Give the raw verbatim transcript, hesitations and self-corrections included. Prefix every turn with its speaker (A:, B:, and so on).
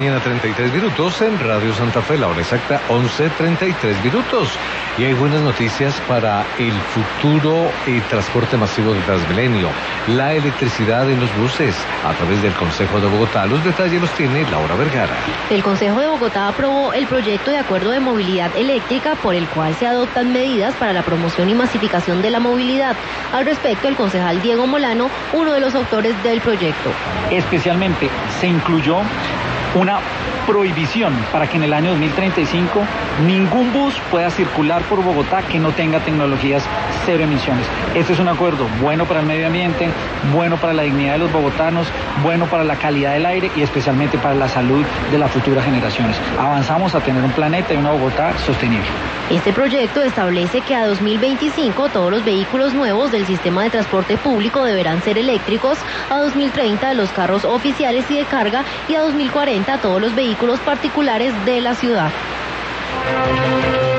A: Mañana treinta y tres minutos en Radio Santa Fe, la hora exacta once treinta y tres minutos. Y hay buenas noticias para el futuro y transporte masivo de Transmilenio. La electricidad en los buses a través del Consejo de Bogotá. Los detalles los tiene Laura Vergara.
B: El Consejo de Bogotá aprobó el proyecto de acuerdo de movilidad eléctrica por el cual se adoptan medidas para la promoción y masificación de la movilidad. Al respecto, el concejal Diego Molano, uno de los autores del proyecto.
C: Especialmente se incluyó una prohibición para que en el año dos mil treinta y cinco ningún bus pueda circular por Bogotá que no tenga tecnologías cero emisiones. Este es un acuerdo bueno para el medio ambiente, bueno para la dignidad de los bogotanos, bueno para la calidad del aire y especialmente para la salud de las futuras generaciones. Avanzamos a tener un planeta y una Bogotá sostenible.
B: Este proyecto establece que a dos mil veinticinco todos los vehículos nuevos del sistema de transporte público deberán ser eléctricos, a dos mil treinta los carros oficiales y de carga y a dos mil cuarenta todos los vehículos particulares de la ciudad.